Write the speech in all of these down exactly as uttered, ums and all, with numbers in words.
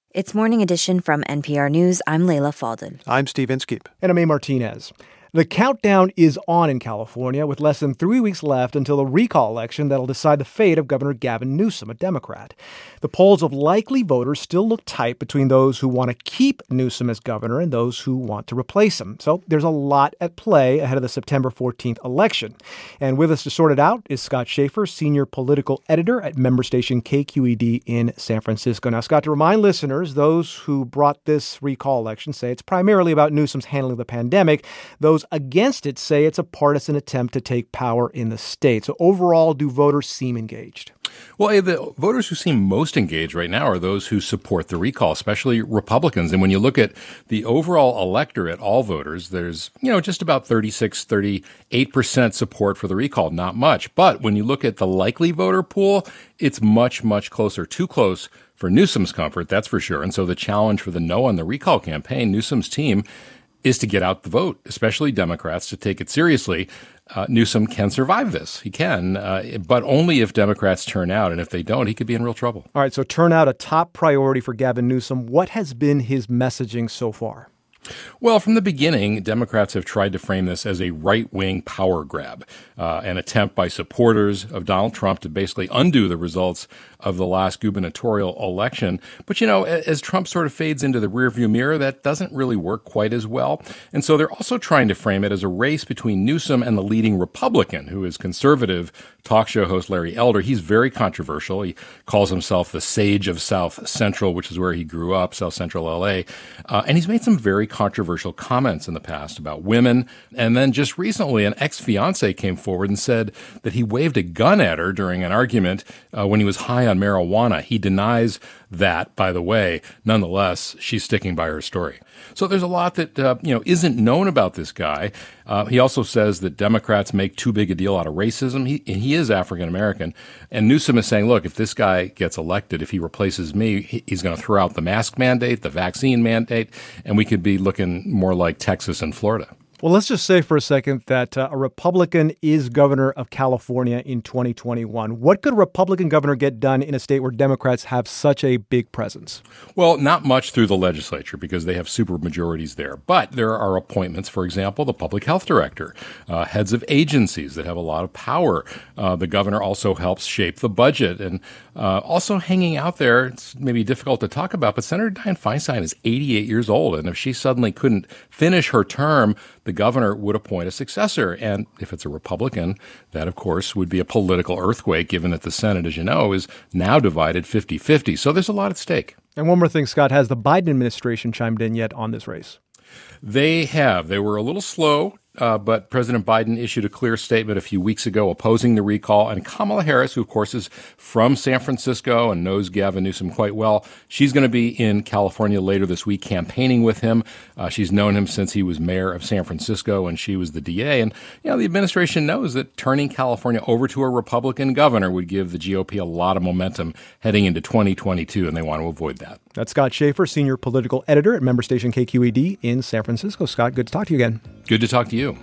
It's Morning Edition from N P R News. I'm Leila Fadel. I'm Steve Inskeep. And I'm A. Martinez. The countdown is on in California with less than three weeks left until a recall election that'll decide the fate of Governor Gavin Newsom, a Democrat. The polls of likely voters still look tight between those who want to keep Newsom as governor and those who want to replace him. So there's a lot at play ahead of the September fourteenth election. And with us to sort it out is Scott Shafer, senior political editor at member station K Q E D in San Francisco. Now, Scott, to remind listeners, those who brought this recall election say it's primarily about Newsom's handling of the pandemic. Those against it say it's a partisan attempt to take power in the state. So overall, do voters seem engaged? Well, the voters who seem most engaged right now are those who support the recall, especially Republicans. And when you look at the overall electorate, all voters, there's, you know, just about thirty-six, thirty-eight percent support for the recall. Not much. But when you look at the likely voter pool, it's much, much closer. Too close for Newsom's comfort, that's for sure. And so the challenge for the No on the Recall campaign, Newsom's team, is to get out the vote, especially Democrats, to take it seriously. Uh, Newsom can survive this. He can, uh, but only if Democrats turn out. And if they don't, he could be in real trouble. All right, so turnout, a top priority for Gavin Newsom. What has been his messaging so far? Well, from the beginning, Democrats have tried to frame this as a right-wing power grab, uh, an attempt by supporters of Donald Trump to basically undo the results of the last gubernatorial election. But, you know, as Trump sort of fades into the rearview mirror, that doesn't really work quite as well. And so they're also trying to frame it as a race between Newsom and the leading Republican, who is conservative talk show host Larry Elder. He's very controversial. He calls himself the sage of South Central, which is where he grew up, South Central L A. Uh, and he's made some very controversial comments in the past about women. And then just recently, an ex-fiance came forward and said that he waved a gun at her during an argument uh, when he was high on marijuana. He denies that, by the way. Nonetheless, she's sticking by her story. So there's a lot that, uh, you know, isn't known about this guy. Uh, he also says that Democrats make too big a deal out of racism. He, he is African-American. And Newsom is saying, look, if this guy gets elected, if he replaces me, he, he's going to throw out the mask mandate, the vaccine mandate, and we could be looking more like Texas and Florida. Well, let's just say for a second that uh, a Republican is governor of California in twenty twenty-one. What could a Republican governor get done in a state where Democrats have such a big presence? Well, not much through the legislature because they have super majorities there. But there are appointments, for example, the public health director, uh, heads of agencies that have a lot of power. Uh, the governor also helps shape the budget. And uh, also hanging out there, it's maybe difficult to talk about, but Senator Dianne Feinstein is eighty-eight years old. And if she suddenly couldn't finish her term, the governor would appoint a successor. And if it's a Republican, that, of course, would be a political earthquake, given that the Senate, as you know, is now divided fifty-fifty. So there's a lot at stake. And one more thing, Scott, has the Biden administration chimed in yet on this race? They have. They were a little slow. Uh, but President Biden issued a clear statement a few weeks ago opposing the recall. And Kamala Harris, who, of course, is from San Francisco and knows Gavin Newsom quite well, she's going to be in California later this week campaigning with him. Uh, she's known him since he was mayor of San Francisco and she was the D A. And, you know, the administration knows that turning California over to a Republican governor would give the G O P a lot of momentum heading into twenty twenty-two, and they want to avoid that. That's Scott Shafer, senior political editor at member station K Q E D in San Francisco. Scott, good to talk to you again. Good to talk to you.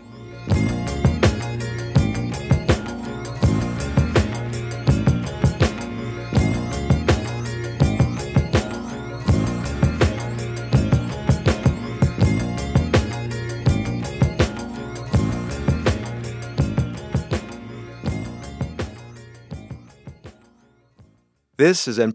This is N